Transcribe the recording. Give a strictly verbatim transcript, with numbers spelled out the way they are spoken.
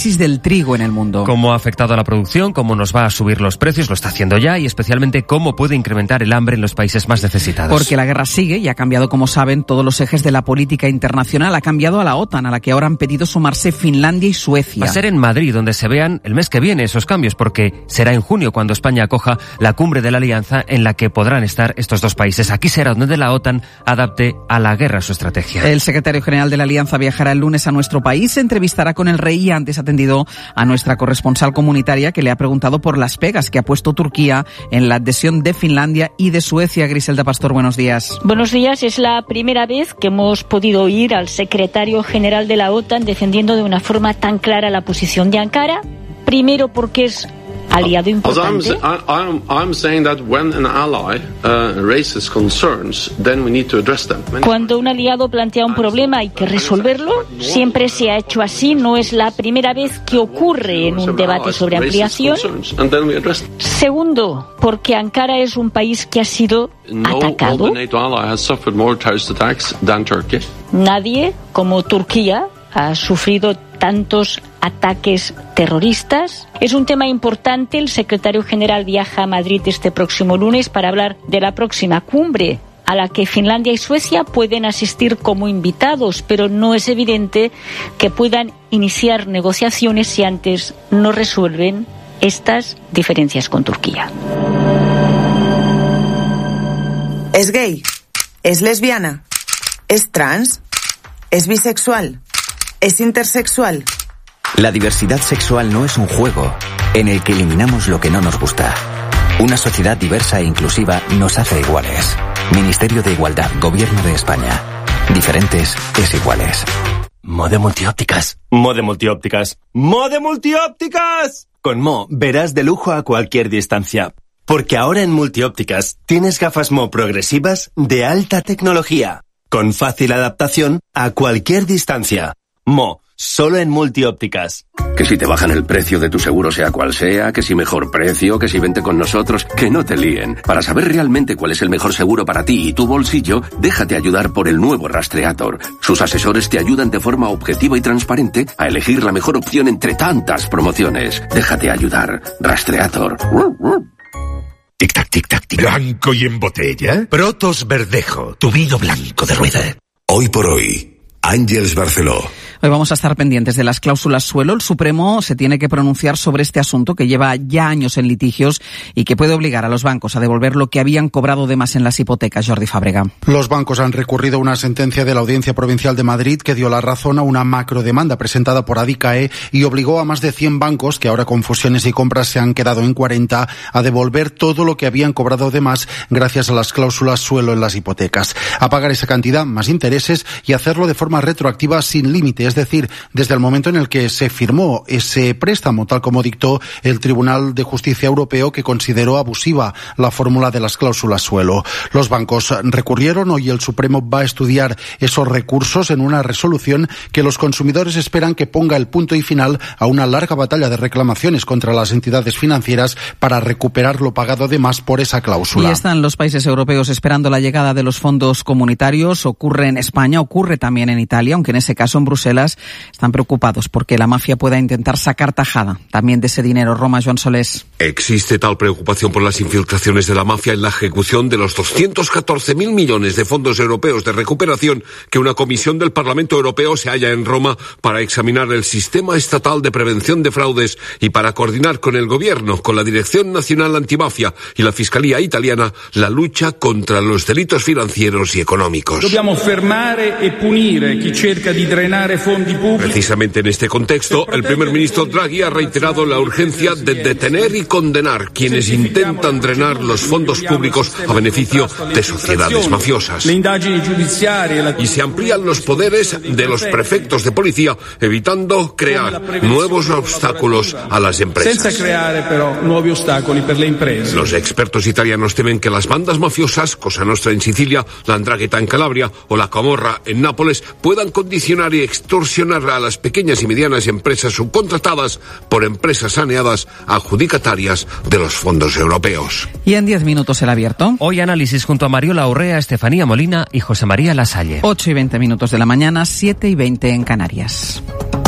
crisis del trigo en el mundo. ¿Cómo ha afectado a la producción? ¿Cómo nos va a subir los precios? Lo está haciendo ya, y especialmente cómo puede incrementar el hambre en los países más necesitados. Porque la guerra sigue y ha cambiado, como saben, todos los ejes de la política internacional. Ha cambiado a la OTAN, a la que ahora han pedido sumarse Finlandia y Suecia. Va a ser en Madrid donde se vean el mes que viene esos cambios, porque será en junio cuando España acoja la cumbre de la Alianza en la que podrán estar estos dos países. Aquí será donde la OTAN adapte a la guerra su estrategia. El secretario general de la Alianza viajará el lunes a nuestro país, se entrevistará con el rey y antes ha atendido a nuestra corresponsal comunitaria, que le ha preguntado por las pegas que ha puesto Turquía en la adhesión de Finlandia y de Suecia. Griselda Pastor, buenos días. Buenos días. Es la primera vez que hemos podido oír al secretario general de la OTAN defendiendo de una forma tan clara la posición de Ankara. Primero porque es aliado importante. I'm, I'm saying that when an ally uh, raises concerns, then we need to address them. Cuando un aliado plantea un problema hay que resolverlo. Siempre se ha hecho así. No es la primera vez que ocurre en un debate sobre ampliación. Segundo, porque Ankara es un país que ha sido atacado. Nadie, como Turquía, ha sufrido tantos ataques terroristas. Es un tema importante. El secretario general viaja a Madrid este próximo lunes para hablar de la próxima cumbre a la que Finlandia y Suecia pueden asistir como invitados, pero no es evidente que puedan iniciar negociaciones si antes no resuelven estas diferencias con Turquía. ¿Es gay? ¿Es lesbiana? ¿Es trans? ¿Es bisexual? ¿Es intersexual? La diversidad sexual no es un juego en el que eliminamos lo que no nos gusta. Una sociedad diversa e inclusiva nos hace iguales. Ministerio de Igualdad, Gobierno de España. Diferentes es iguales. Mode Multiópticas. Mode Multiópticas. Mode Multiópticas. Con Mo verás de lujo a cualquier distancia. Porque ahora en Multiópticas tienes gafas Mo progresivas de alta tecnología, con fácil adaptación a cualquier distancia. Mo, solo en Multiópticas. Que si te bajan el precio de tu seguro sea cual sea, que si mejor precio, que si vente con nosotros, que no te líen. Para saber realmente cuál es el mejor seguro para ti y tu bolsillo, déjate ayudar por el nuevo Rastreator. Sus asesores te ayudan de forma objetiva y transparente a elegir la mejor opción entre tantas promociones. Déjate ayudar. Rastreator. Tic-tac, tic-tac, tic. ¿Blanco y en botella? Protos Verdejo, tu vino blanco de rueda. Hoy por hoy, Àngels Barceló. Hoy vamos a estar pendientes de las cláusulas suelo. El Supremo se tiene que pronunciar sobre este asunto que lleva ya años en litigios y que puede obligar a los bancos a devolver lo que habían cobrado de más en las hipotecas. Jordi Fábrega. Los bancos han recurrido a una sentencia de la Audiencia Provincial de Madrid que dio la razón a una macrodemanda presentada por Adicae y obligó a más de cien bancos, que ahora con fusiones y compras se han quedado en cuarenta, a devolver todo lo que habían cobrado de más gracias a las cláusulas suelo en las hipotecas, a pagar esa cantidad más intereses y hacerlo de forma retroactiva sin límite, es decir, desde el momento en el que se firmó ese préstamo, tal como dictó el Tribunal de Justicia Europeo, que consideró abusiva la fórmula de las cláusulas suelo. Los bancos recurrieron, hoy el Supremo va a estudiar esos recursos en una resolución que los consumidores esperan que ponga el punto y final a una larga batalla de reclamaciones contra las entidades financieras para recuperar lo pagado de más por esa cláusula. Y están los países europeos esperando la llegada de los fondos comunitarios. Ocurre en España, ocurre también en Italia, aunque en ese caso en Bruselas están preocupados porque la mafia pueda intentar sacar tajada también de ese dinero. Roma, Joan Solés. Existe tal preocupación por las infiltraciones de la mafia en la ejecución de los doscientos catorce mil millones de fondos europeos de recuperación que una comisión del Parlamento Europeo se halla en Roma para examinar el sistema estatal de prevención de fraudes y para coordinar con el gobierno, con la Dirección Nacional Antimafia y la Fiscalía italiana la lucha contra los delitos financieros y económicos. Dobbiamo fermare e punire chi cerca di drenare fondi pubblici. Precisamente en este contexto, el primer ministro Draghi ha reiterado la urgencia de detener y condenar quienes intentan drenar los fondos públicos a beneficio de sociedades mafiosas. Y se amplían los poderes de los prefectos de policía, evitando crear nuevos obstáculos a las empresas. Los expertos italianos temen que las bandas mafiosas, Cosa Nostra en Sicilia, la 'Ndrangheta en Calabria o la Camorra en Nápoles, puedan condicionar y extorsionar a las pequeñas y medianas empresas subcontratadas por empresas saneadas adjudicatarias de los fondos europeos. Y en diez minutos el abierto. Hoy análisis junto a Mariola Urrea, Estefanía Molina y José María Lasalle. ocho y veinte minutos de la mañana, siete y veinte en Canarias.